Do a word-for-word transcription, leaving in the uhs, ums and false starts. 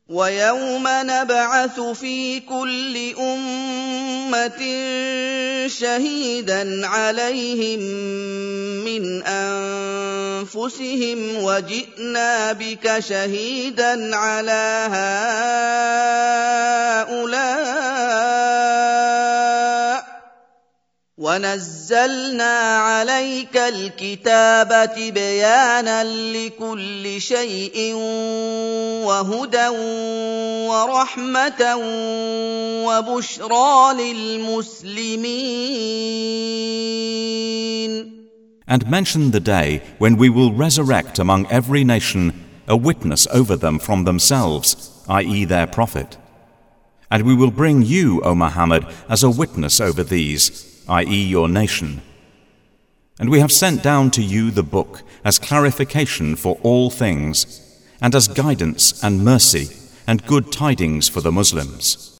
وَيَوْمَ نَبْعَثُ فِي كُلِّ أُمَّةٍ شَهِيدًا عَلَيْهِم مِّنْ أَنفُسِهِمْ وَجِئْنَا بِكَ شَهِيدًا عَلَىٰ هَٰؤُلَاءِ ۚ وَنَزَّلْنَا عَلَيْكَ الْكِتَابَ تِبْيَانًا لِّكُلِّ شَيْءٍ وَهُدًى وَرَحْمَةً وَبُشْرَىٰ لِلْمُسْلِمِينَ. And mention the day when we will resurrect among every nation a witness over them from themselves, that is their prophet. And we will bring you, O Muhammad, as a witness over these, that is your nation. And we have sent down to you the book as clarification for all things, and as guidance and mercy and good tidings for the Muslims.